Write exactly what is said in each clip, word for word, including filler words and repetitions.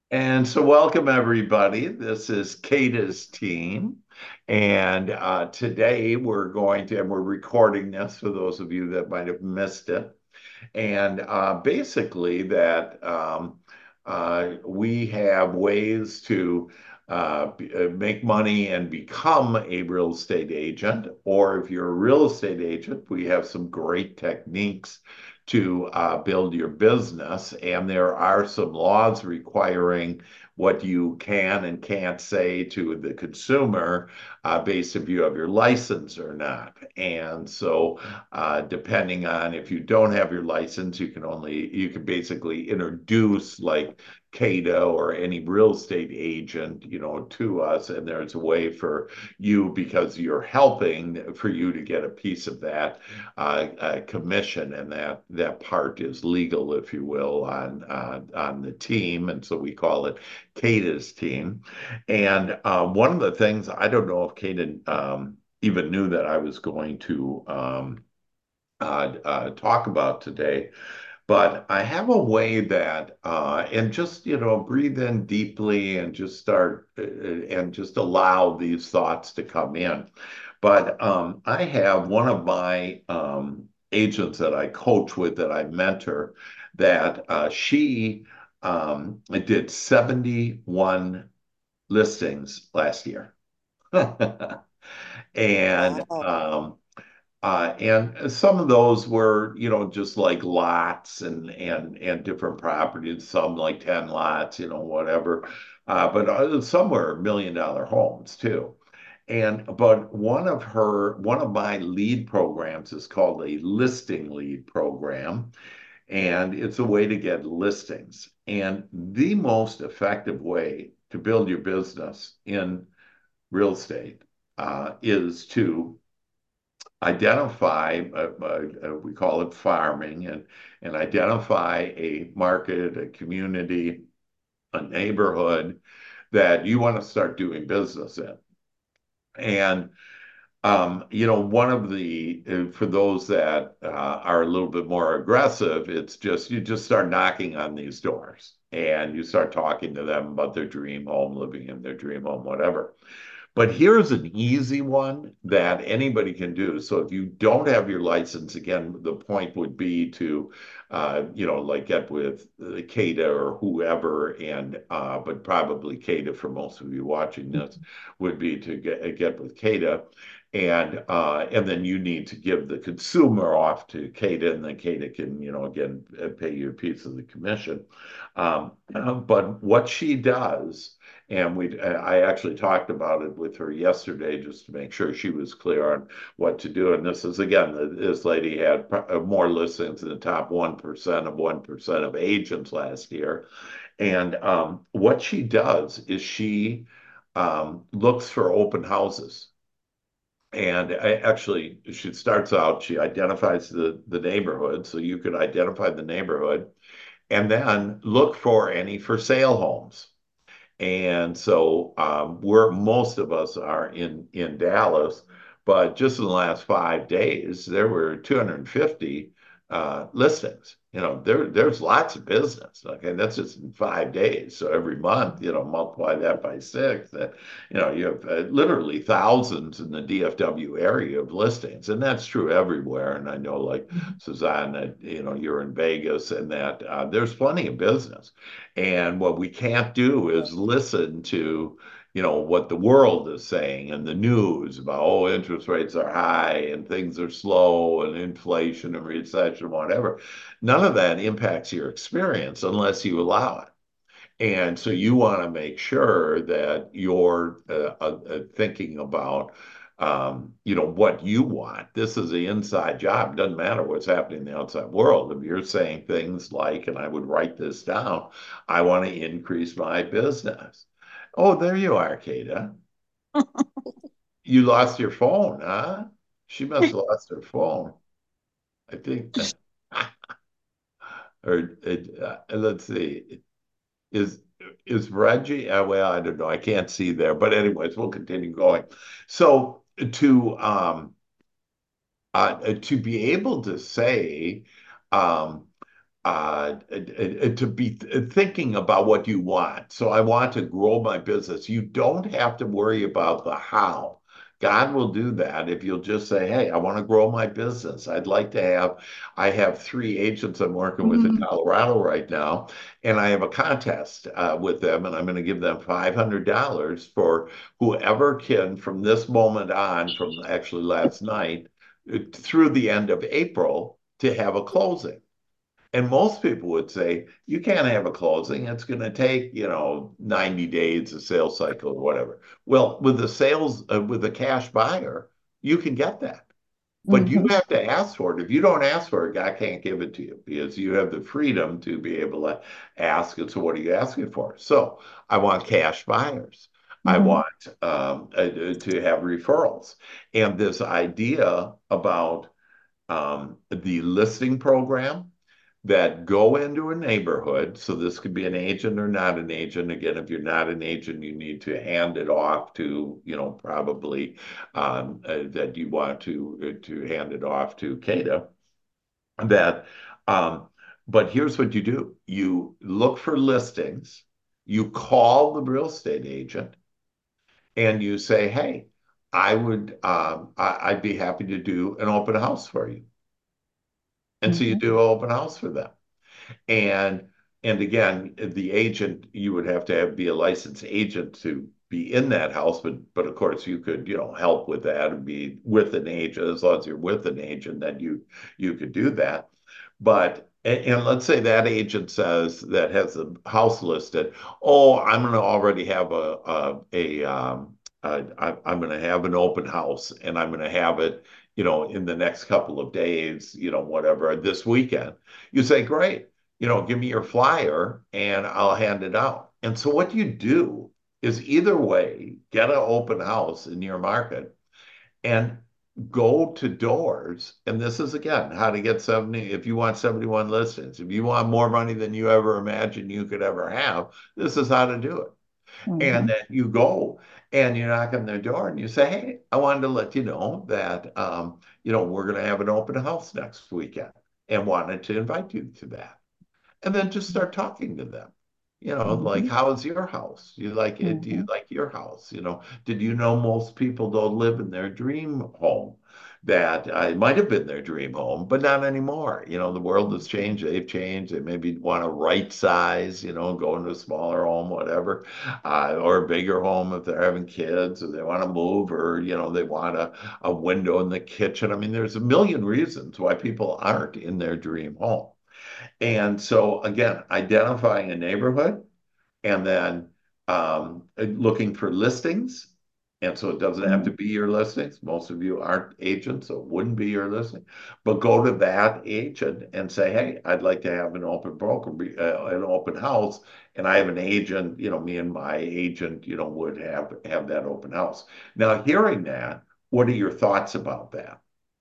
And so, welcome everybody. This is Kata's team. And uh, today we're going to, and we're recording this for those of you that might have missed it. And uh, basically, that um, uh, we have ways to uh, b- uh, make money and become a real estate agent. Or if you're a real estate agent, we have some great techniques to uh, build your business. And there are some laws requiring what you can and can't say to the consumer uh, based if you have your license or not. And so uh, depending on if you don't have your license, you can only you can basically introduce like Cato or any real estate agent, you know, to us, and there's a way for you because you're helping for you to get a piece of that uh, uh, commission, and that that part is legal, if you will, on uh, on the team, and so we call it Cato's team. And um, one of the things I don't know if Cato um, even knew that I was going to um, uh, uh, talk about today. But I have a way that, uh, and just, you know, breathe in deeply and just start uh, and just allow these thoughts to come in. But um, I have one of my um, agents that I coach with, that I mentor, that uh, she um, did seventy-one listings last year. And Wow. um, uh, and some of those were, you know, just like lots and and and different properties, some like ten lots, you know, whatever. Uh, but uh, some were million dollar homes too. And but one of her, one of my lead programs is called a listing lead program, and it's a way to get listings. And the most effective way to build your business in real estate uh, is to identify, uh, uh, we call it farming, and, and identify a market, a community, a neighborhood that you want to start doing business in. And um, you know, one of the, uh, for those that uh, are a little bit more aggressive, it's just, you just start knocking on these doors and you start talking to them about their dream home, living in their dream home, whatever. But here's an easy one that anybody can do. So if you don't have your license, again, the point would be to, uh, you know, like get with uh, CADA or whoever, and uh, but probably CADA for most of you watching this would be to get get with CADA, and uh, and then you need to give the consumer off to CADA, and then CADA can, you know, again uh, pay you a piece of the commission. Um, uh, but what she does, and we I actually talked about it with her yesterday just to make sure she was clear on what to do. And this is again, this lady had uh, more listings in the top one percent of one percent of agents last year. And um, what she does is she um, looks for open houses. And I, actually, she starts out, she identifies the, the neighborhood. So you could identify the neighborhood and then look for any for sale homes. And so um, we're most of us are in in Dallas, but just in the last five days, there were two hundred fifty uh, listings. You know, there there's lots of business. Okay, that's just in five days. So every month, you know, multiply that by six. That you know, you have uh, literally thousands in the D F W area of listings, and that's true everywhere. And I know, like Suzanne, that you know, you're in Vegas, and that uh, there's plenty of business. And what we can't do is listen to, you know, what the world is saying and the news about, oh, interest rates are high and things are slow and inflation and recession, whatever. None of that impacts your experience unless you allow it. And so you want to make sure that you're uh, uh, uh, thinking about, um, you know, what you want. This is the inside job. Doesn't matter what's happening in the outside world. If you're saying things like, and I would write this down, I want to increase my business. Oh, there you are, Kata. You lost your phone, huh? She must have lost her phone. I think, or uh, let's see. Is is Reggie? Uh, well, I don't know. I can't see there. But anyways, we'll continue going. So to um uh, to be able to say um uh, uh, to be th- thinking about what you want. So I want to grow my business. You don't have to worry about the how. God will do that if you'll just say, "Hey, I want to grow my business. I'd like to have, I have three agents I'm working with in Mhm. Colorado right now, and I have a contest uh, with them, and I'm going to give them five hundred dollars for whoever can, from this moment on, from actually last night, uh, through the end of April, to have a closing." And most people would say, you can't have a closing. It's going to take, you know, ninety days, a sales cycle or whatever. Well, with the sales, uh, with a cash buyer, you can get that. But you Mhm. have to ask for it. If you don't ask for it, God can't give it to you because you have the freedom to be able to ask. And so, what are you asking for? So, I want cash buyers. I Mhm. want um, uh, to have referrals. And this idea about um, the listing program that go into a neighborhood. So this could be an agent or not an agent. Again, if you're not an agent, you need to hand it off to, you know, probably um, uh, that you want to uh, to hand it off to Cada. That, um, but here's what you do: you look for listings, you call the real estate agent, and you say, "Hey, I would, um, I, I'd be happy to do an open house for you." And so you Mhm. do an open house for them. And and again, the agent, you would have to have, be a licensed agent to be in that house, but but of course you could, you know, help with that and be with an agent. As long as you're with an agent, then you you could do that. But and, and let's say that agent says that has the house listed, oh, I'm going to already have a a, a um a, I, I'm going to have an open house and I'm going to have it, you know, in the next couple of days, you know, whatever, this weekend. You say, great, you know, give me your flyer and I'll hand it out. And so what you do is either way, get an open house in your market and go to doors. And this is again how to get seventy. If you want seventy-one listings, if you want more money than you ever imagined you could ever have, this is how to do it. And Mhm. then you go and you knock on their door and you say, "Hey, I wanted to let you know that um, you know, we're going to have an open house next weekend and wanted to invite you to that." And then just start talking to them. You know, like, Mhm. how's your house? You like it? Do you Mhm. like your house? You know, did you know most people don't live in their dream home? That uh, it might have been their dream home, but not anymore. You know, the world has changed. They've changed. They maybe want to right size, you know, go into a smaller home, whatever, uh, or a bigger home if they're having kids, or they want to move, or, you know, they want a, a window in the kitchen. I mean, there's a million reasons why people aren't in their dream home. And so again, identifying a neighborhood and then um, looking for listings. And so it doesn't have to Mhm. be your listings. Most of you aren't agents, so it wouldn't be your listing. But go to that agent and say, "Hey, I'd like to have an open broker, uh, an open house, and I have an agent. You know, me and my agent, you know, would have have that open house." Now, hearing that, what are your thoughts about that?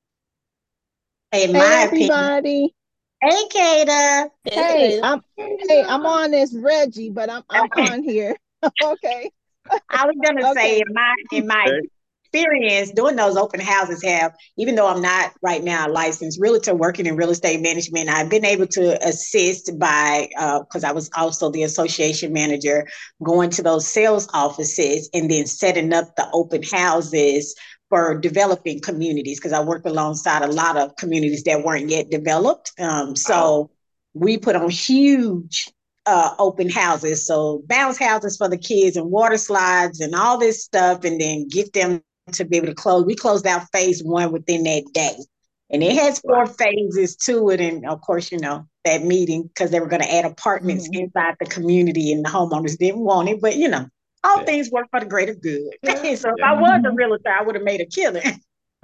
In Hey my opinion. everybody. Hey, Kata. Hey, Hey, Kada. I'm hey, I'm on this Reggie, but I'm I'm on here. Okay. I was gonna say Okay. in my in my Okay. experience doing those open houses have, even though I'm not right now a licensed realtor working in real estate management, I've been able to assist by because uh, I was also the association manager, going to those sales offices and then setting up the open houses for developing communities because I work alongside a lot of communities that weren't yet developed. Um, Wow. so we put on huge uh, open houses. So bounce houses for the kids and water slides and all this stuff, and then get them to be able to close. We closed out phase one within that day. And it has four Wow. phases to it. And of course, you know, that meeting, because they were going to add apartments Mhm. inside the community and the homeowners didn't want it. But, you know, all Yeah. things work for the greater good. Yeah. So if I Yeah. was a Mhm. realtor, I would have made a killing.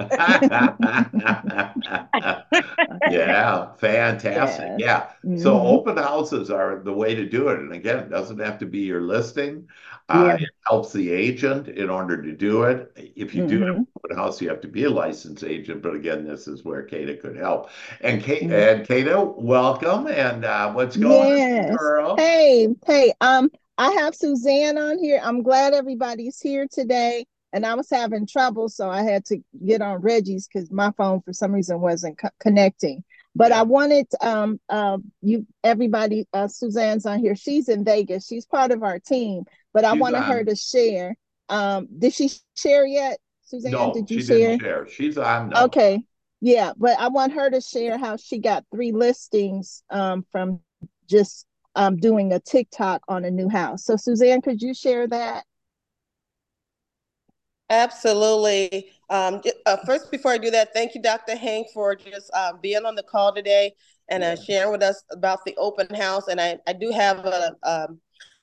Yeah, fantastic. Yes. Yeah. So Mhm. open houses are the way to do it. And again, it doesn't have to be your listing. Uh, Yeah. it helps the agent in order to do it. If you do have Mhm. an open house, you have to be a licensed agent. But again, this is where Kata could help. And Kate Mhm. and Kata, welcome. And uh, what's going on, Yes. girl? Hey, hey, um, I have Suzanne on here. I'm glad everybody's here today. And I was having trouble, so I had to get on Reggie's because my phone for some reason wasn't co- connecting. But I Yeah. wanted um uh, you everybody uh, Suzanne's on here. She's in Vegas. She's part of our team. But I She's wanted her on. to share. Um, did she share yet? Suzanne, No, did you she didn't share? share. She's on though. Okay. Yeah, but I want her to share how she got three listings um, from just um, doing a TikTok on a new house. So, Suzanne, could you share that? Absolutely. Um, uh, first, before I do that, thank you, Doctor Hank, for just uh, being on the call today and uh, Yeah. sharing with us about the open house. And I, I do have a, um,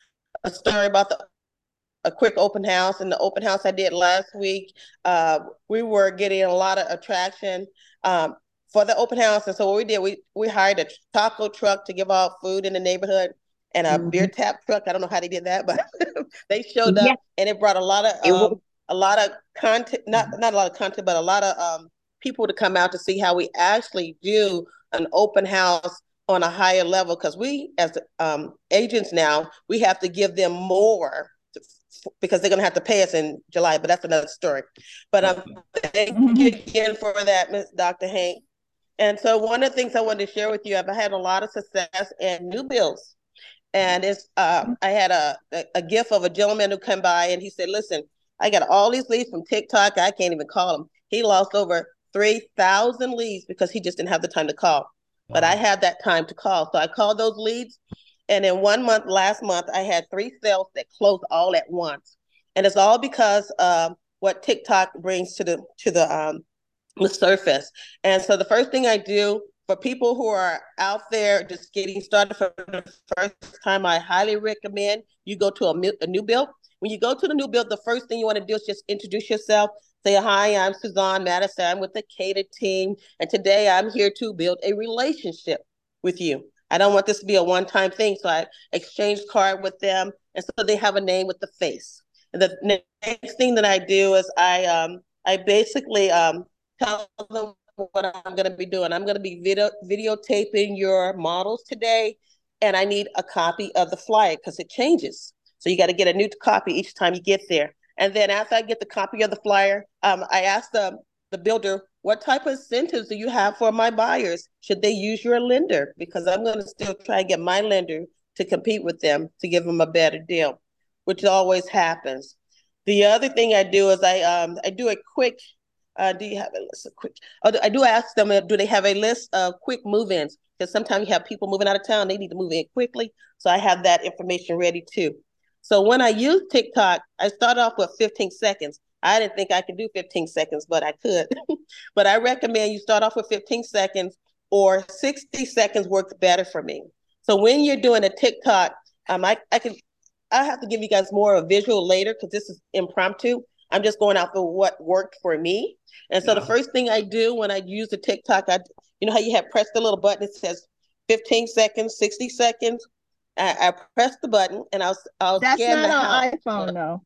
a story about the a quick open house. And the open house I did last week, uh, we were getting a lot of attraction um, for the open house. And so what we did, we we hired a taco truck to give out food in the neighborhood and a beer Mhm. tap truck. I don't know how they did that, but they showed Yeah, up and it brought a lot of it um, was. a lot of content, not not a lot of content, but a lot of um, people to come out to see how we actually do an open house on a higher level. Because we, as um, agents now, we have to give them more to, because they're going to have to pay us in July, but that's another story. But um, thank you Mhm. again for that, Miz Doctor Hank. And so one of the things I wanted to share with you, I've had a lot of success in new builds. And it's uh, I had a, a, a gift of a gentleman who came by and he said, listen, I got all these leads from TikTok. I can't even call them. He lost over three thousand leads because he just didn't have the time to call. But I Wow. had that time to call. So I called those leads. And in one month, last month, I had three sales that closed all at once. And it's all because um, what TikTok brings to the to the um, the surface. And so the first thing I do for people who are out there just getting started for the first time, I highly recommend you go to a, a new build. When you go to the new build, the first thing you want to do is just introduce yourself. Say, hi, I'm Suzanne Madison. I'm with the Cater team. And today I'm here to build a relationship with you. I don't want this to be a one-time thing. So I exchange card with them. And so they have a name with the face. And the next thing that I do is I um, I basically um, tell them what I'm going to be doing. I'm going to be video videotaping your models today, and I need a copy of the flyer because it changes. So you got to get a new copy each time you get there. And then after I get the copy of the flyer, um, I ask the the builder, what type of incentives do you have for my buyers? Should they use your lender? Because I'm going to still try to get my lender to compete with them to give them a better deal, which always happens. The other thing I do is I um, I do a quick uh, do you have a list of quick? Oh, I do ask them, uh, do they have a list of quick move-ins? Because sometimes you have people moving out of town, they need to move in quickly. So I have that information ready too. So when I use TikTok, I start off with fifteen seconds. I didn't think I could do fifteen seconds, but I could. But I recommend you start off with fifteen seconds or sixty seconds works better for me. So when you're doing a TikTok, um, I, I can I have to give you guys more of a visual later because this is impromptu. I'm just going out for what worked for me. And so the Yeah. first thing I do when I use the TikTok, I, you know how you have pressed the little button, it says fifteen seconds, sixty seconds. I, I press the button and I'll, I'll That's scan not the on house. iPhone, though.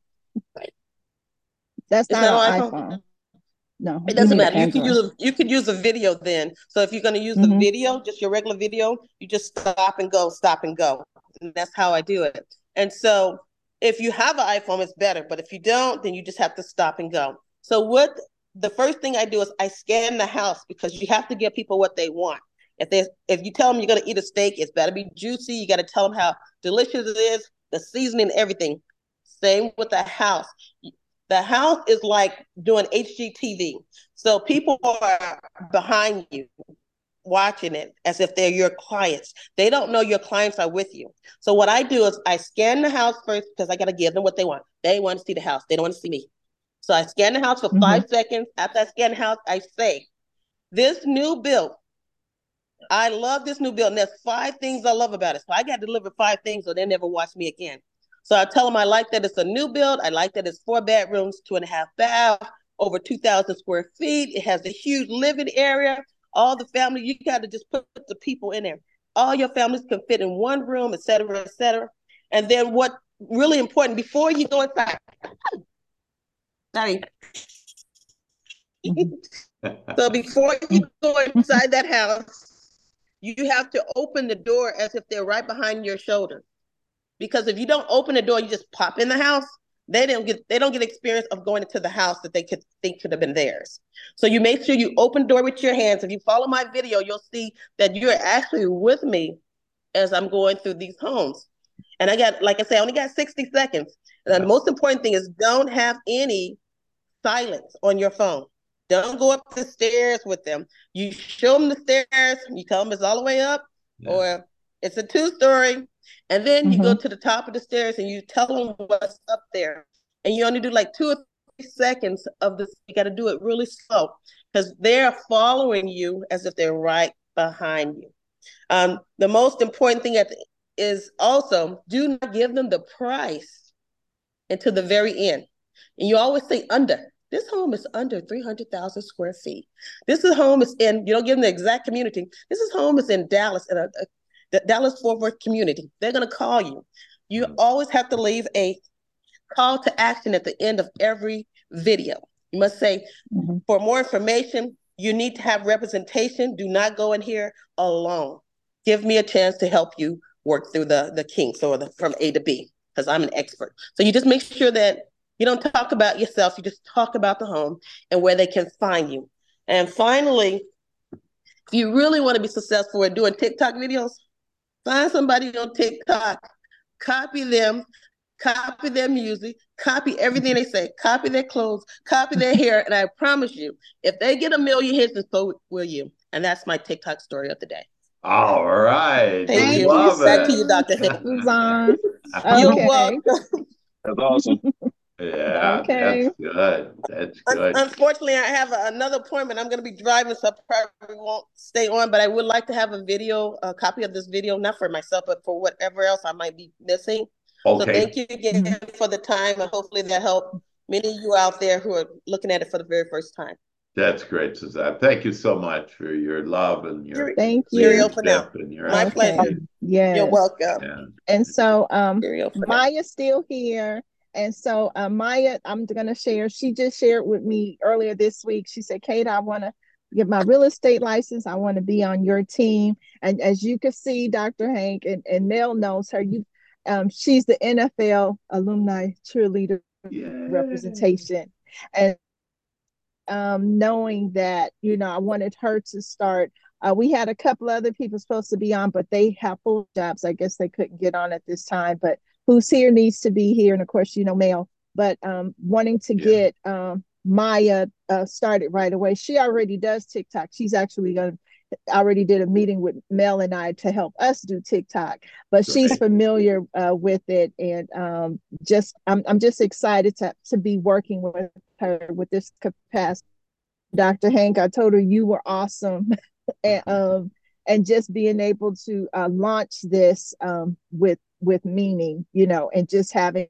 That's It's not not on on iPhone. iPhone. No, It you doesn't need an matter. You can Android. use a, you could use a video then. So if you're going to use the Mm-hmm. video, just your regular video, you just stop and go, stop and go. And that's how I do it. And so if you have an iPhone, it's better. But if you don't, then you just have to stop and go. So what the first thing I do is I scan the house because you have to give people what they want. If they if you tell them you're going to eat a steak, it's better be juicy. You got to tell them how delicious it is, the seasoning, everything. Same with the house. The house is like doing H G T V. So people are behind you watching it as if they're your clients. They don't know your clients are with you. So what I do is I scan the house first because I got to give them what they want. They want to see the house. They don't want to see me. So I scan the house for Mm-hmm. five seconds. After I scan the house, I say, this new build, I love this new build. And there's five things I love about it. So I got to deliver five things so they never watch me again. So I tell them I like that it's a new build. I like that it's four bedrooms, two and a half baths, over two thousand square feet. It has a huge living area. All the family, you got to just put the people in there. All your families can fit in one room, et cetera, et cetera. And then what really important, before you go inside, sorry. So before you go inside that house, you have to open the door as if they're right behind your shoulder. Because if you don't open the door, you just pop in the house, they don't get they don't get experience of going into the house that they could think could have been theirs. So you make sure you open door with your hands. If you follow my video, you'll see that you're actually with me as I'm going through these homes. And I got, like I say, I only got sixty seconds. And yeah. The most important thing is don't have any silence on your phone. Don't go up the stairs with them. You show them the stairs, you tell them it's all the way up, yeah. or it's a two-story, and then mm-hmm. you go to the top of the stairs and you tell them what's up there. And you only do like two or three seconds of this. You got to do it really slow because they're following you as if they're right behind you. Um, the most important thing at the, is also do not give them the price until the very end. And you always say under. This home is under three hundred thousand square feet. This is home is in, you don't give them the exact community. This is home is in Dallas, in a, a the Dallas-Fort Worth community. They're going to call you. You mm-hmm. always have to leave a call to action at the end of every video. You must say, mm-hmm. for more information, you need to have representation. Do not go in here alone. Give me a chance to help you work through the, the kinks or the from A to B, because I'm an expert. So you just make sure that you don't talk about yourself. You just talk about the home and where they can find you. And finally, if you really want to be successful at doing TikTok videos, find somebody on TikTok, copy them, copy their music, copy everything they say, copy their clothes, copy their hair. And I promise you, if they get a million hits, and so will you. And that's my TikTok story of the day. All right. Thank we you. Love Back it. to you, Doctor Suzanne. Okay. You're welcome. That's awesome. Yeah, okay. That's good. That's good. Unfortunately, I have a, another appointment. I'm going to be driving, so I probably won't stay on, but I would like to have a video, a copy of this video, not for myself, but for whatever else I might be missing. Okay. So thank you again mm-hmm. for the time, and hopefully that helped many of you out there who are looking at it for the very first time. That's great, Suzanne. Thank you so much for your love and your thank you. For now. And your My okay. pleasure. Yes. You're welcome. Yeah. And so um, Maya's still here. And so uh, Maya, I'm going to share, she just shared with me earlier this week. She said, Kate, I want to get my real estate license. I want to be on your team. And as you can see, Doctor Hank and, and Nell knows her. You, um, she's the N F L alumni cheerleader yeah. representation. And um, knowing that, you know, I wanted her to start. Uh, we had a couple other people supposed to be on, but they have full jobs. I guess they couldn't get on at this time. But who's here needs to be here. And of course, you know, Mel, but um, wanting to yeah. get um, Maya uh, started right away. She already does TikTok. She's actually going to, already did a meeting with Mel and I to help us do TikTok, but right. she's familiar uh, with it. And um, just, I'm, I'm just excited to, to be working with her with this capacity. Doctor Hank, I told her you were awesome. and, um, and just being able to uh, launch this um, with with meaning, you know, and just having.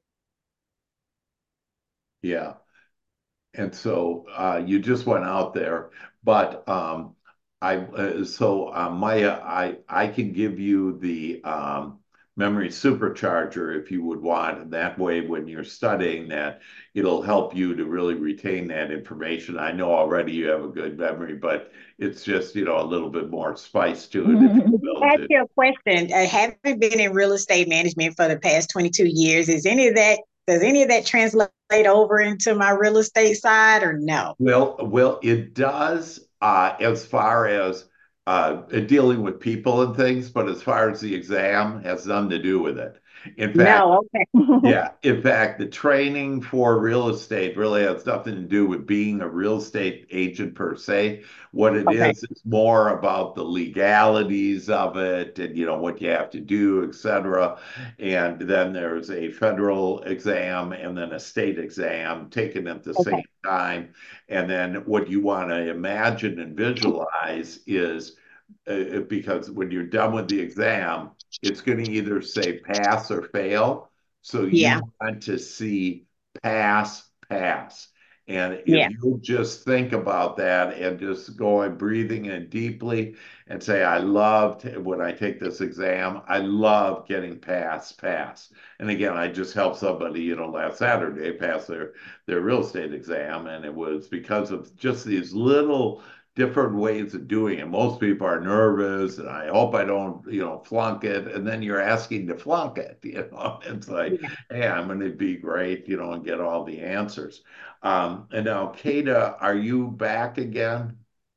Yeah. And so uh, you just went out there, but um, I, uh, so uh, Maya, I, I can give you the um, memory supercharger if you would want. And that way, when you're studying that, it'll help you to really retain that information. I know already you have a good memory, but it's just, you know, a little bit more spice to it. If you will. Ask you a question. I haven't been in real estate management for the past twenty-two years. Is any of that, does any of that translate over into my real estate side or no? Well, well, it does uh, as far as uh, dealing with people and things, but as far as the exam has nothing to do with it. In fact, no, okay. yeah, in fact, the training for real estate really has nothing to do with being a real estate agent per se. What it okay. is, it's more about the legalities of it and, you know, what you have to do, et cetera. And then there's a federal exam and then a state exam taken at the okay. same time. And then what you want to imagine and visualize is uh, because when you're done with the exam, it's going to either say pass or fail. So you yeah. want to see pass, pass. And if yeah. you just think about that and just go and breathing in deeply and say, I loved when I take this exam, I love getting pass, pass. And again, I just helped somebody, you know, last Saturday pass their, their real estate exam. And it was because of just these little different ways of doing it. Most people are nervous, and I hope I don't, you know, flunk it. And then you're asking to flunk it, you know. It's like, Yeah. hey, I'm going to be great, you know, and get all the answers. Um, and now, Kata, are you back again?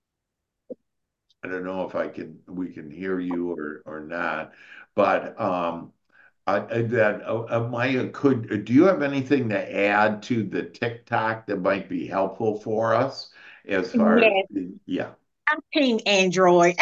I don't know if I can we can hear you or or not, but um, I, I- that uh, uh, Maya, could do you have anything to add to the TikTok that might be helpful for us as far as Yes, the, yeah, I'm Team Android.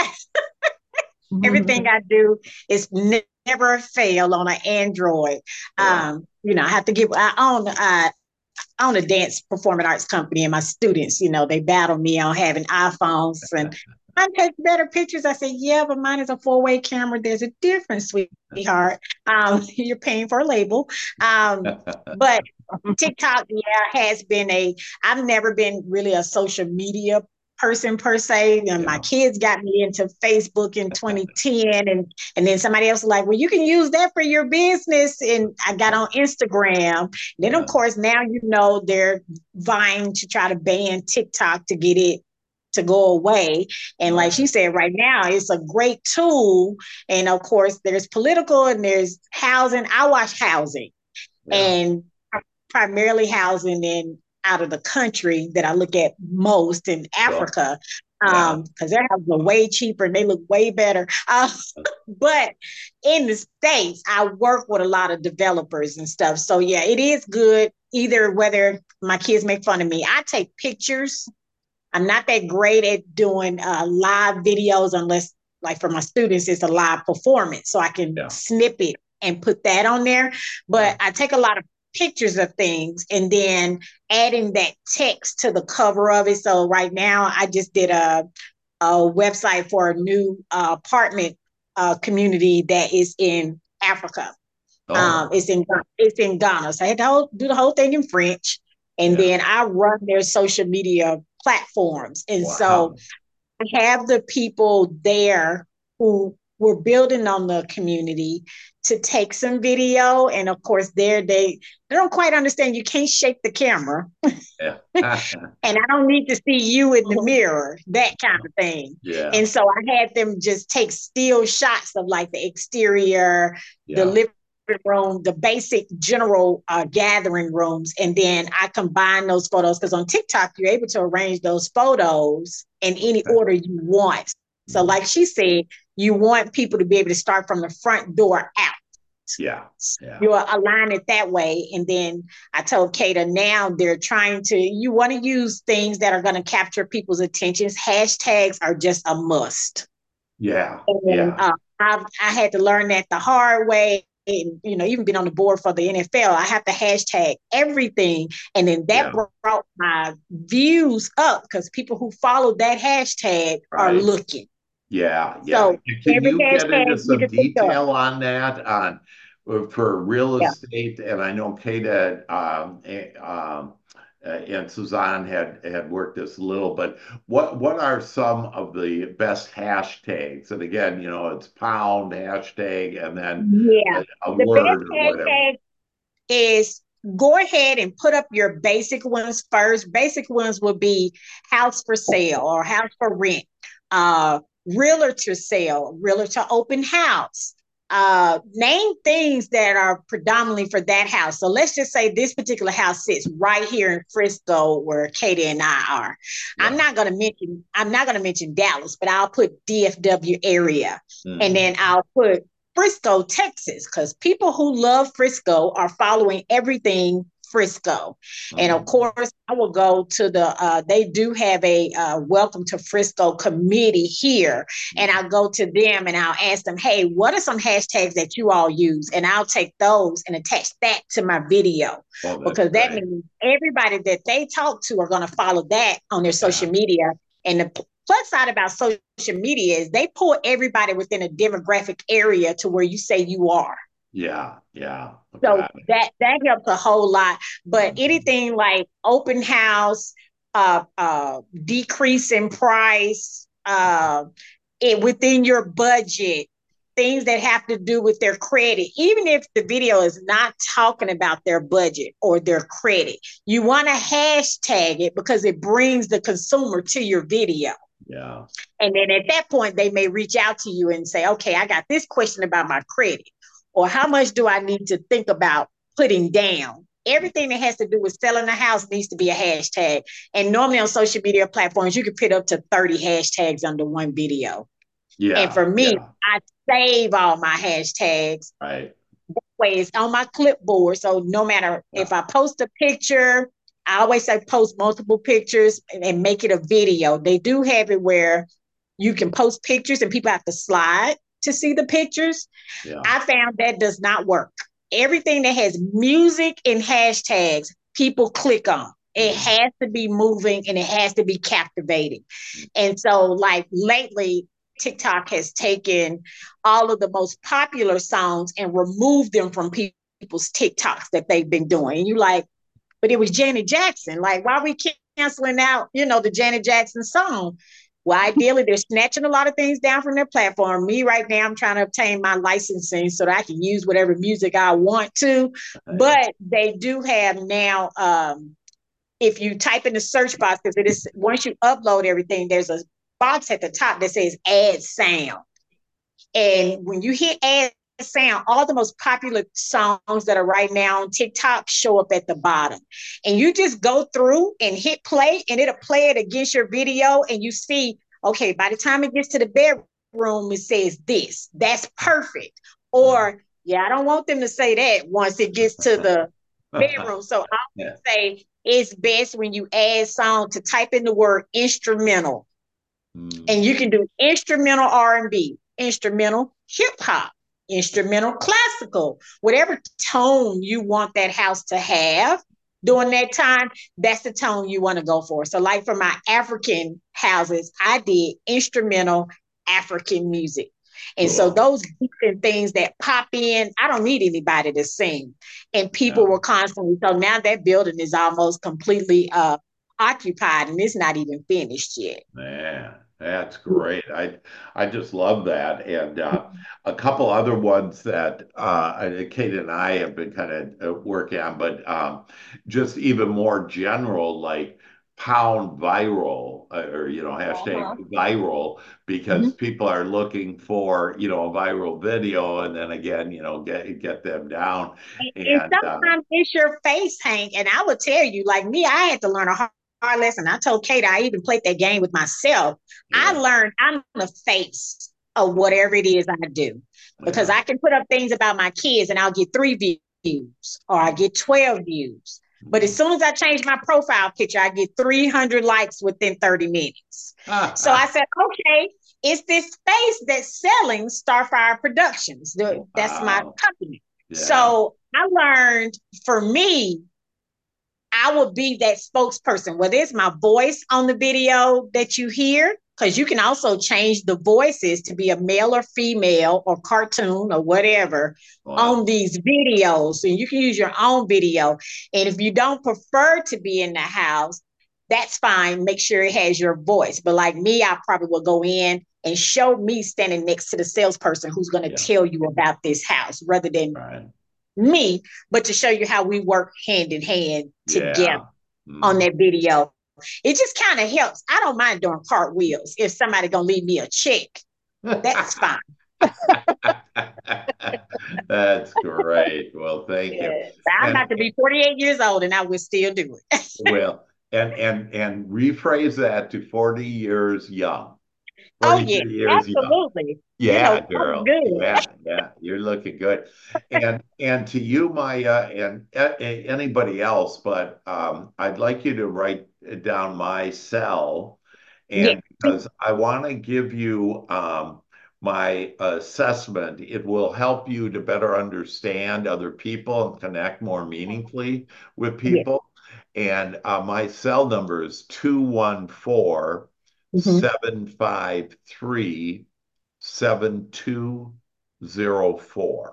Everything Mhm. I do is ne- never fail on an Android. yeah, Um, you know, I have to give. I own. Uh, I own a dance performing arts company, and my students, you know, they battle me on having iPhones and I take better pictures. I say, yeah, but mine is a four way camera. There's a difference, sweetheart. Um, you're paying for a label. Um, but TikTok, yeah, has been a, I've never been really a social media person per se. And my yeah, kids got me into Facebook in twenty ten. And, and then somebody else was like, well, you can use that for your business. And I got on Instagram. Then, of yeah, course, now you know they're vying to try to ban TikTok to get it to go away. And like she right, said, right now it's a great tool. And of course, there's political and there's housing. I watch housing yeah, and primarily housing in out of the country that I look at most in so Africa. yeah, Um, because their houses are way cheaper and they look way better. Uh, but in the States, I work with a lot of developers and stuff. So yeah, it is good either whether my kids make fun of me. I take pictures. I'm not that great at doing uh, live videos unless, like for my students, it's a live performance. So I can yeah, snip it and put that on there. But right, I take a lot of pictures of things and then adding that text to the cover of it. So right now, I just did a, a website for a new uh, apartment uh, community that is in Africa. Um, oh, it's in it's in Ghana. So I had to whole, do the whole thing in French, and yeah, then I run their social media platforms. And so wow, I have the people there who were building on the community to take some video. And of course, there they they don't quite understand you can't shake the camera. yeah, And I don't need to see you in the mirror, that kind of thing. yeah, And so I had them just take still shots of like the exterior, the yeah, living room, the basic general uh, gathering rooms. And then I combine those photos because on TikTok, you're able to arrange those photos in any okay, order you want. So, mhm, like she said, you want people to be able to start from the front door out. yeah, yeah, You align it that way. And then I told Kata now they're trying to, you want to use things that are going to capture people's attentions. Hashtags are just a must. yeah, And yeah, uh, I've, I had to learn that the hard way. And, you know, even been on the board for the N F L, I have to hashtag everything. And then that yeah, brought my views up because people who follow that hashtag are right. looking. Yeah, yeah. So Can every you get into hashtag you some can pick up. detail on that on uh, for real Yeah. estate? And I know Kata um, eh, um, uh, and Suzanne had had worked this a little, but what what are some of the best hashtags? And again, you know, it's pound hashtag and then Yeah. a, a The best word or whatever. hashtag is go ahead and put up your basic ones first. Basic ones will be house for sale or house for rent, uh, realtor sale, realtor open house. Uh, name things that are predominantly for that house. So let's just say this particular house sits right here in Frisco, where Katie and I are. I'm Yeah. not going to mention. I'm not going to mention Dallas, but I'll put D F W area, and Mhm. then I'll put Frisco, Texas, because people who love Frisco are following everything Frisco. And of Mhm. course, I will go to the, uh, they do have a uh, Welcome to Frisco committee here. And Mhm. I'll go to them and I'll ask them, hey, what are some hashtags that you all use? And I'll take those and attach that to my video Oh, that's because that great. means everybody that they talk to are going to follow that on their Yeah. social media. And the plus side about social media is they pull everybody within a demographic area to where you say you are. Yeah. Yeah. So Got it. that that helps a whole lot. But Mhm. anything like open house, uh, uh, decrease in price, uh, it within your budget, things that have to do with their credit, even if the video is not talking about their budget or their credit, you want to hashtag it because it brings the consumer to your video. Yeah. And then at that point, they may reach out to you and say, okay, I got this question about my credit, or how much do I need to think about putting down? Everything that has to do with selling a house needs to be a hashtag. And normally on social media platforms, you can put up to thirty hashtags under one video. Yeah. And for me, yeah. I save all my hashtags. Right. That way it's on my clipboard. So no matter Yeah. if I post a picture, I always say post multiple pictures and, and make it a video. They do have it where you can post pictures and people have to slide to see the pictures. Yeah. I found that does not work. Everything that has music and hashtags, people click on. It Mhm. has to be moving and it has to be captivating. And so, like lately, TikTok has taken all of the most popular songs and removed them from people's TikToks that they've been doing. And you like, but it was Janet Jackson. Like, why are we canceling out, you know, the Janet Jackson song? Well, ideally, they're snatching a lot of things down from their platform. Me right now, I'm trying to obtain my licensing so that I can use whatever music I want to. But they do have now, um, if you type in the search box, because it is once you upload everything, there's a box at the top that says add sound. And when you hit add sound, all the most popular songs that are right now on TikTok show up at the bottom. And you just go through and hit play, and it'll play it against your video. And you see, okay, by the time it gets to the bedroom, it says this. That's perfect. Or, yeah, I don't want them to say that once it gets to the bedroom. So I would yeah. say it's best when you add song to type in the word instrumental. Mm. And you can do instrumental R and B, instrumental hip hop, instrumental classical, whatever tone you want that house to have during that time, that's the tone you want to go for. So like for my African houses, I did instrumental African music. And cool. So those different things that pop in, I don't need anybody to sing. And people yeah. were constantly, so now that building is almost completely uh, occupied and it's not even finished yet. Man. That's great. I I just love that. And uh, a couple other ones that uh, Kate and I have been kind of working on, but um, just even more general, like pound viral uh, or, you know, hashtag uh-huh. viral, because mm-hmm. people are looking for, you know, a viral video and then again, you know, get get them down. And, and sometimes uh, it's your face, Hank. And I would tell you, like me, I had to learn a hard hard lesson. I told Kate, I even played that game with myself. Yeah. I learned I'm the face of whatever it is I do because yeah. I can put up things about my kids and I'll get three views or I get twelve views. But as soon as I change my profile picture, I get three hundred likes within thirty minutes. Ah, so ah. I said, okay, it's this space that's selling Starfire Productions. Wow. That's my company. Yeah. So I learned for me, I will be that spokesperson, whether it's my voice on the video that you hear, because you can also change the voices to be a male or female or cartoon or whatever wow. on these videos. And you can use your own video. And if you don't prefer to be in the house, that's fine. Make sure it has your voice. But like me, I probably will go in and show me standing next to the salesperson who's going to yeah. tell you about this house rather than right. me, but to show you how we work hand in hand together yeah. mm-hmm. on that video. It just kind of helps. I don't mind doing cartwheels. If somebody gonna leave me a check, that's fine. That's great. Well, thank yeah. you. I'm and, about to be forty-eight years old and I would still do it. Well, and and and rephrase that to forty years young. Oh yeah, absolutely. Young. Yeah, you know, girl. Yeah, yeah, you're looking good. And and to you, Maya, and uh, anybody else, but um, I'd like you to write down my cell, and yeah. because I want to give you um, my assessment. It will help you to better understand other people and connect more meaningfully with people. Yeah. And uh, my cell number is two one four. Mm-hmm. seven five three, seven two zero four.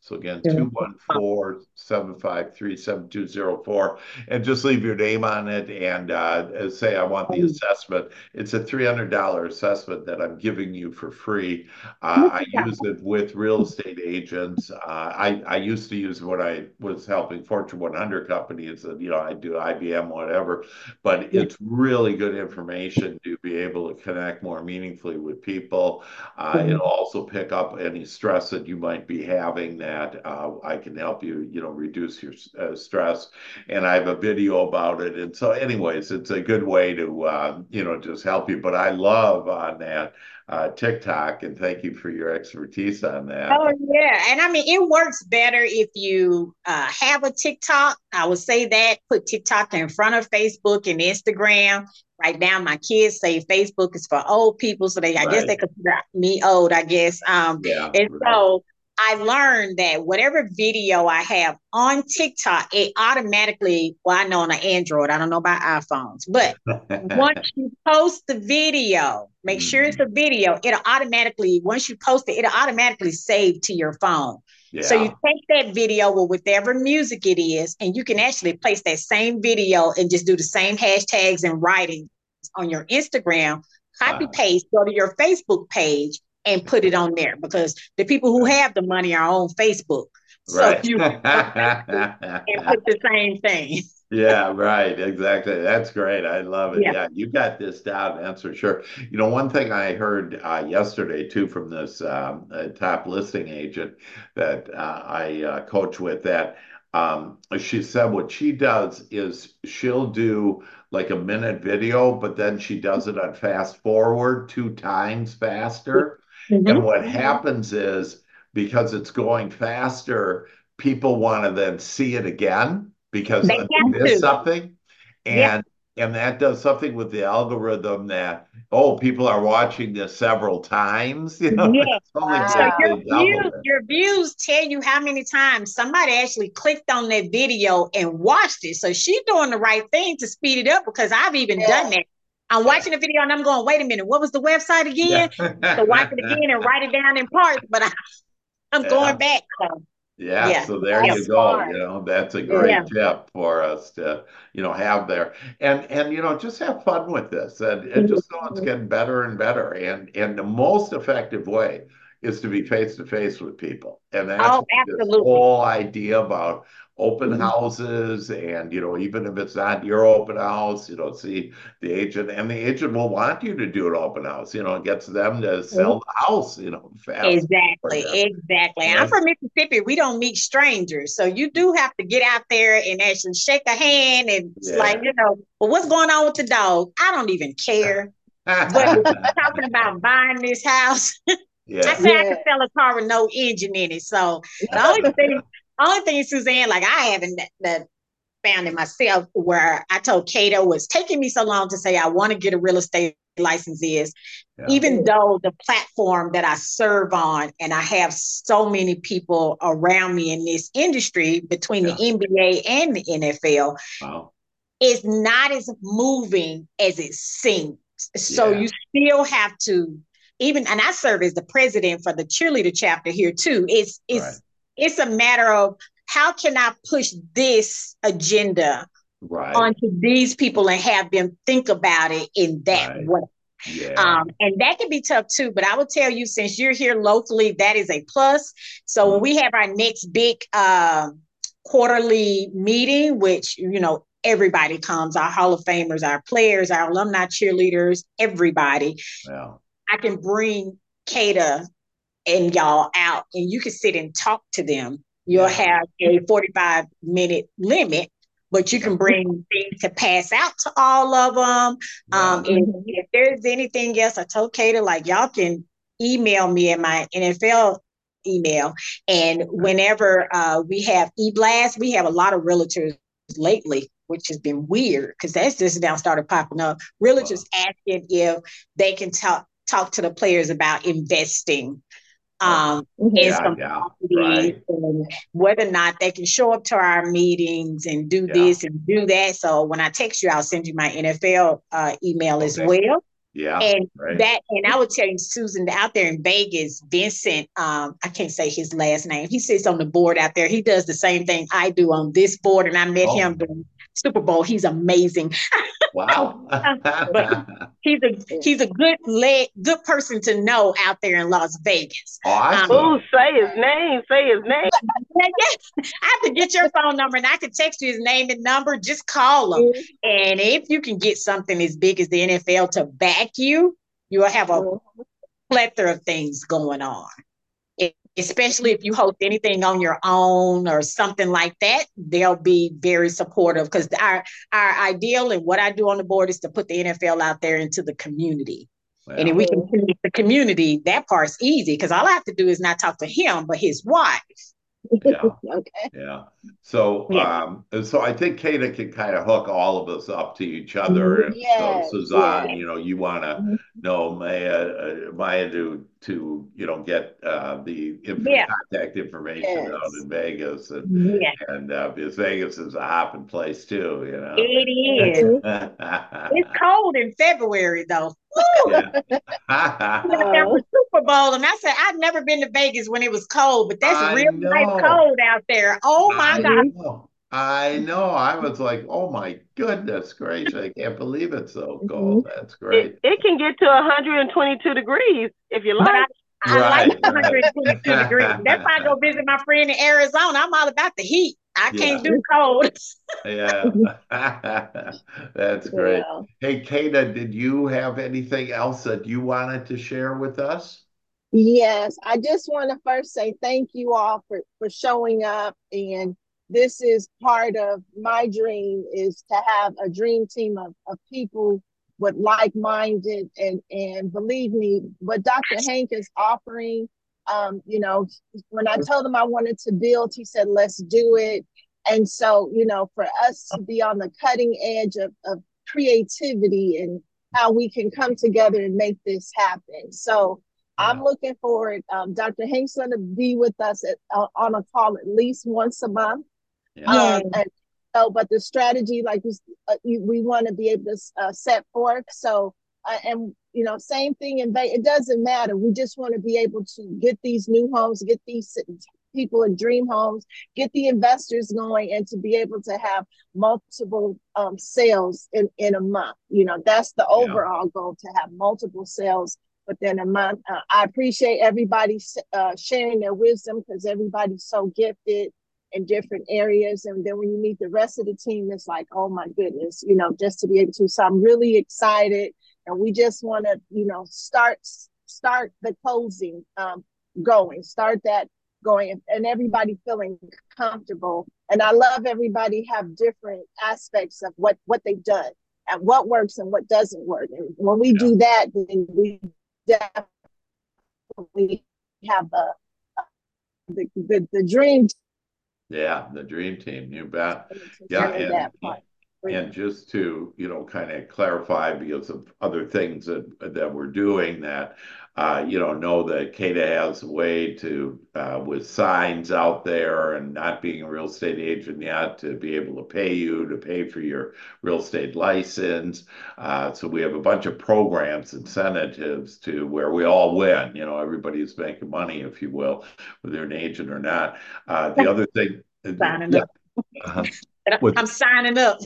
So again, two one four, seven five three, seven two zero four. And just leave your name on it and uh, say, I want the assessment. It's a three hundred dollar assessment that I'm giving you for free. Uh, I use it with real estate agents. Uh, I, I used to use when I was helping Fortune one hundred companies, and, you know, I do I B M, whatever, but it's really good information to be able to connect more meaningfully with people. Uh, it'll also pick up any stress that you might be having that uh, I can help you, you know, reduce your uh, stress. And I have a video about it. And so anyways, it's a good way to, uh, you know, just help you. But I love on that uh, TikTok, and thank you for your expertise on that. Oh, yeah. And I mean, it works better if you uh, have a TikTok. I would say that, put TikTok in front of Facebook and Instagram. Right now, my kids say Facebook is for old people, so they, I Right. guess they consider me old, I guess. Um, Yeah, and right. so I learned that whatever video I have on TikTok, it automatically, well, I know on an Android, I don't know about iPhones, but once you post the video, make sure it's a video, it'll automatically, once you post it, it'll automatically save to your phone. Yeah. So you take that video with whatever music it is, and you can actually place that same video and just do the same hashtags and writing on your Instagram, copy Wow. paste, go to your Facebook page and put it on there, because the people who have the money are on Facebook. So Right. you and put the same thing. Yeah, right. Exactly. That's great. I love it. Yeah. Yeah, you got this down. That's for sure. You know, one thing I heard uh, yesterday too from this um, uh, top listing agent that uh, I uh, coach with, that um, she said what she does is she'll do like a minute video, but then she does it on fast forward two times faster. Mm-hmm. And what happens is, because it's going faster, people want to then see it again because They they have missed to. something. Yeah. And and that does something with the algorithm that, oh, people are watching this several times. You know, Yeah. it's only Wow. So because your they doubled views, it. your views tell you how many times somebody actually clicked on that video and watched it. So she's doing the right thing to speed it up, because I've even Yeah. done that. I'm watching the video and I'm going, wait a minute, what was the website again? Yeah. So watch it again and write it down in parts, but I, I'm Yeah. going back. So Yeah, yeah. so there That's you go. smart. You know, that's a great Yeah. tip for us to, you know, have there. And and you know, just have fun with this, and, and just know it's getting better and better. And and the most effective way is to be face to face with people. And that's Oh, what this absolutely. whole idea about open Mhm. houses, and you know, even if it's not your open house, you know, see the agent, and the agent will want you to do an open house. You know, it gets them to sell the house, you know, fast for Exactly, them. exactly. I'm And from Mississippi. We don't meet strangers. So you do have to get out there and actually shake a hand, and it's like, yeah. you know, well, what's going on with the dog? I don't even care. But if you're talking about buying this house, I Yeah. say I Yeah. can sell a car with no engine in it. So the only thing, only thing, Suzanne, like I haven't that found it myself, where I told Cato was taking me so long to say I want to get a real estate license, is Yeah. even though the platform that I serve on, and I have so many people around me in this industry between Yeah. the N B A and the N F L, Wow. is not as moving as it seems. So Yeah. you still have to, even, and I serve as the president for the cheerleader chapter here too. It's it's Right. it's a matter of, how can I push this agenda Right. onto these people and have them think about it in that Right. way. Yeah. Um, and that can be tough too, but I will tell you, since you're here locally, that is a plus. So when we have our next big uh, quarterly meeting, which, you know, everybody comes, our Hall of Famers, our players, our alumni cheerleaders, everybody, Yeah. I can bring Kata and y'all out, and you can sit and talk to them. You'll Yeah. have a forty-five minute limit, but you can bring things to pass out to all of them. Yeah. Um, and if there's anything else, I told Kata, like, y'all can email me at my N F L email. And whenever uh, we have e-blast, we have a lot of realtors lately, which has been weird, because that's just now started popping up. Realtors asking if they can talk talk to the players about investing um, in Yeah. some Yeah. properties, Right. and whether or not they can show up to our meetings and do Yeah. this and do that. So when I text you, I'll send you my N F L uh, email as Okay. well. Yeah, And right. that, and I would tell you, Susan, out there in Vegas, Vincent, um, I can't say his last name. He sits on the board out there. He does the same thing I do on this board, and I met him Oh, during Super Bowl. He's amazing. wow. But he's a he's a good leg, good person to know out there in Las Vegas. Um, Oh, Awesome. say his name. Say his name. I have to get your phone number and I can text you his name and number. Just call him. And if you can get something as big as the N F L to back you, you'll have a plethora of things going on. It- especially if you host anything on your own or something like that, they'll be very supportive because our our ideal and what I do on the board is to put the N F L out there into the community. And if Yeah. we can connect the community, that part's easy because all I have to do is not talk to him, but his wife. Yeah. Okay. Yeah. So, Yeah. um, so I think Kata can kind of hook all of us up to each other. And so, Yes, Suzanne, yes. you know, you want to Mhm. know Maya, uh, Maya to to you know get uh, the inf Yeah. contact information out Yes. in Vegas, and Yeah. and uh, because Vegas is a hopping place too, you know. It is. Mhm. It's cold in February though. Woo! Yeah. We went there for Oh, Super Bowl, and I said I've never been to Vegas when it was cold, but that's I real nice know. cold out there. Oh my I God! mhm. know. I know. I was like, oh my goodness gracious, I can't believe it's so Mhm. cold. That's It great. it can get to one hundred twenty-two degrees if you But I like. I like Right, the right. one hundred twenty-two degrees. That's why I go visit my friend in Arizona. I'm all about the heat. I can't Yeah, do cold. yeah. That's great. Yeah. Hey, Kata, did you have anything else that you wanted to share with us? Yes, I just want to first say thank you all for for showing up, and this is part of my dream is to have a dream team of, of people with like-minded and and believe me, what doctor Hank is offering, um, you know, when I told him I wanted to build, he said, let's do it. And so, you know, for us to be on the cutting edge of, of creativity and how we can come together and make this happen. So I'm Yeah, looking forward. Um, doctor Hank's going to be with us at, uh, on a call at least once a month. yeah, Yeah. Um, and so, but the strategy, like we, uh, we want to be able to uh, set forth. So, uh, and you know, same thing in Bay. It doesn't matter. We just want to be able to get these new homes, get these people in dream homes, get the investors going, and to be able to have multiple um, sales in in a month. You know, that's the yeah, overall goal, to have multiple sales within a month. Uh, I appreciate everybody uh, sharing their wisdom because everybody's so gifted in different areas. And then when you meet the rest of the team, it's like, oh my goodness, you know, just to be able to. So I'm really excited. And we just want to, you know, start start the closing um, going, start that going, and everybody feeling comfortable. And I love everybody have different aspects of what what they've done and what works and what doesn't work. And when we yeah, do that, then we definitely have the the, the, the dream yeah. The dream team, you bet. to Yeah, share and that part. And just to, you know, kind of clarify because of other things that that we're doing that, uh, you know, know that Kata has a way to, uh, with signs out there and not being a real estate agent yet, to be able to pay you to pay for your real estate license. Uh, so we have a bunch of programs, incentives to where we all win. You know, everybody's making money, if you will, whether they're an agent or not. Uh, the other thing, Signing yeah. up. Uh-huh. With I'm signing up.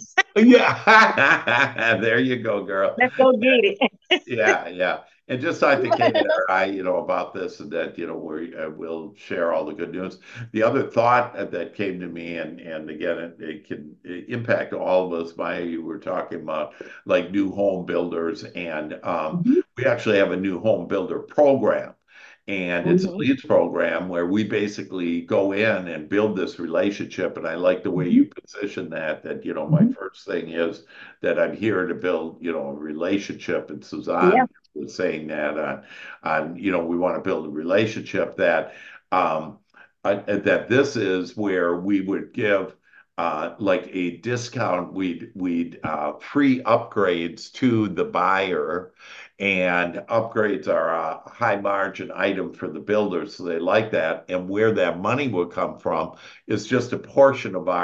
yeah, there you go, girl. Let's go get it. Yeah, yeah. And just talk to Kate or I, you know, about this and that, you know, we uh, will share all the good news. The other thought that that came to me, and and again, it, it can impact all of us. Maya, you were talking about like new home builders, and um, Mhm. we actually have a new home builder program. And it's a Mhm. leads program where we basically go in and build this relationship. And I like the way Mhm. you position that, that, you know, my Mhm. first thing is that I'm here to build, you know, a relationship. And Yeah. Suzanne was saying that on, on, you know, we want to build a relationship that, um, uh, that this is where we would give uh, like a discount. We'd we'd uh, free upgrades to the buyer, and upgrades are a high margin item for the builders, so they like that. And where that money will come from is just a portion of our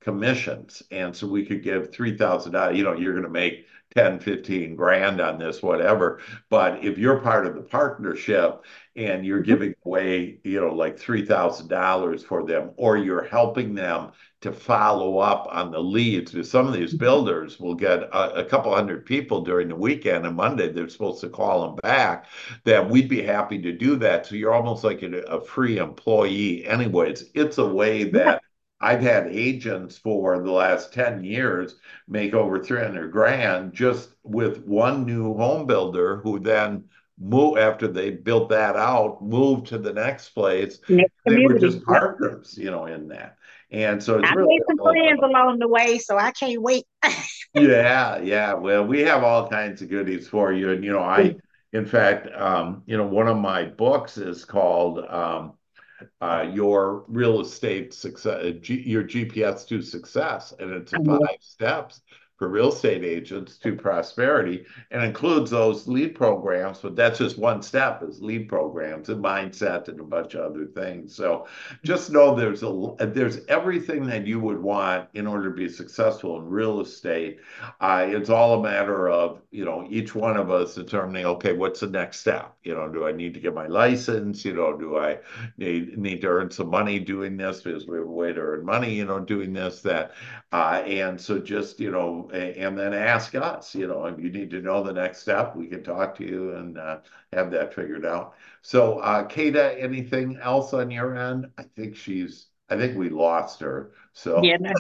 commissions. And so we could give three thousand dollars, you know, you're going to make ten, fifteen grand on this, whatever. But if you're part of the partnership and you're giving away, you know, like three thousand dollars for them, or you're helping them to follow up on the leads, because some of these builders will get a, a couple hundred people during the weekend, and Monday they're supposed to call them back, that we'd be happy to do that. So you're almost like a, a free employee anyways. It's a way that I've had agents for the last ten years make over three hundred grand just with one new home builder who then move after they built that out, moved to the next place. Next They were community. just partners, you know, in that. And so it's I really made some all friends about- along the way, so I can't wait. yeah, yeah. Well, we have all kinds of goodies for you. And, you know, I, in fact, um, you know, one of my books is called um, uh, Your Real Estate Success, uh, G, Your G P S to Success. And it's five steps for real estate agents to prosperity, and includes those lead programs, but that's just one step, is lead programs and mindset and a bunch of other things. So just know there's a there's everything that you would want in order to be successful in real estate. Uh, it's all a matter of, you know, each one of us determining, okay, what's the next step? You know, do I need to get my license? You know, do I need, need to earn some money doing this because we have a way to earn money, you know, doing this, that. Uh, and so just, you know, and then ask us, you know, if you need to know the next step, we can talk to you and uh, have that figured out. So, uh, Kata, anything else on your end? I think she's, I think we lost her. So, Yeah, no.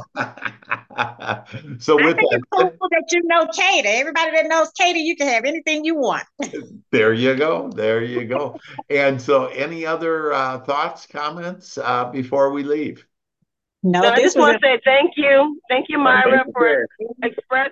so I with think that, it's cool that you know Kata. Everybody that knows Kata, you can have anything you want. there you go. There you go. And so, any other uh, thoughts, comments uh, before we leave? No, No, I this just was want a- to say thank you. Thank you, Myra, Thank for you. express.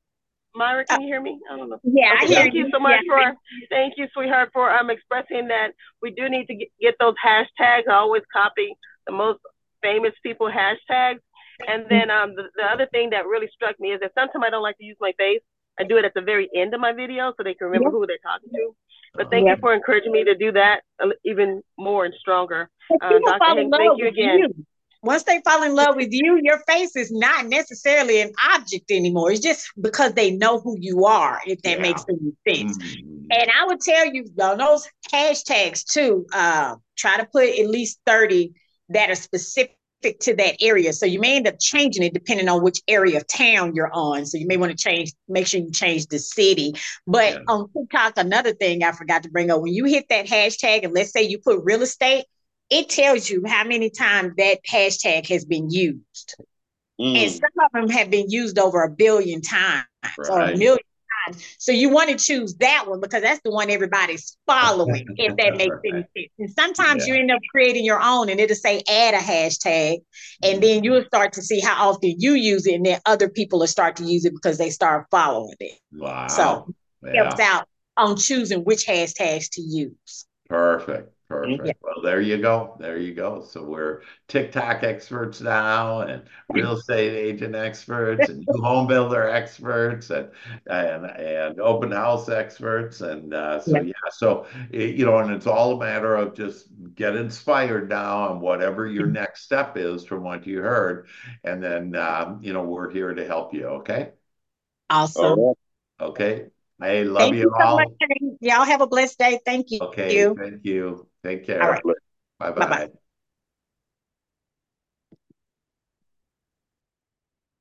Myra, can you hear me? I don't know. Yeah, I Okay, hear thank you you. so much Yeah. for, thank you, sweetheart, for um expressing that we do need to get, get those hashtags. I always copy the most famous people hashtags. And then um the, the other thing that really struck me is that sometimes I don't like to use my face. I do it at the very end of my video so they can remember Yep. who they're talking to. But thank Yep. you for encouraging me to do that even more and stronger. If Uh, people Doctor fall in Hanks, love thank you with again. you, once they fall in love with you, your face is not necessarily an object anymore. It's just because they know who you are, if that Yeah. makes any sense. Mhm. And I would tell you on those hashtags too, uh, try to put at least thirty that are specific to that area. So you may end up changing it depending on which area of town you're on. So you may want to change, make sure you change the city. But Yeah. on TikTok, another thing I forgot to bring up, when you hit that hashtag and let's say you put real estate, it tells you how many times that hashtag has been used. Mm. And some of them have been used over a billion times or a Right. million times. So you want to choose that one because that's the one everybody's following, if that makes any Right. sense. And sometimes Yeah. you end up creating your own and it'll say add a hashtag. And then you'll start to see how often you use it. And then other people will start to use it because they start following it. Wow. So it Yeah. helps out on choosing which hashtags to use. Perfect. Perfect. Yeah. Well, there you go. There you go. So we're TikTok experts now, and real estate agent experts, and new home builder experts, and and and open house experts, and uh, so Yeah. yeah. So it, you know, and it's all a matter of just get inspired now on whatever your next step is from what you heard, and then um, you know, we're here to help you. Okay. Awesome. All right. Okay. I love Thank you you so much. all. Y'all have a blessed day. Thank you. Okay. Thank you. Take care. All right. Bye Bye-bye. bye.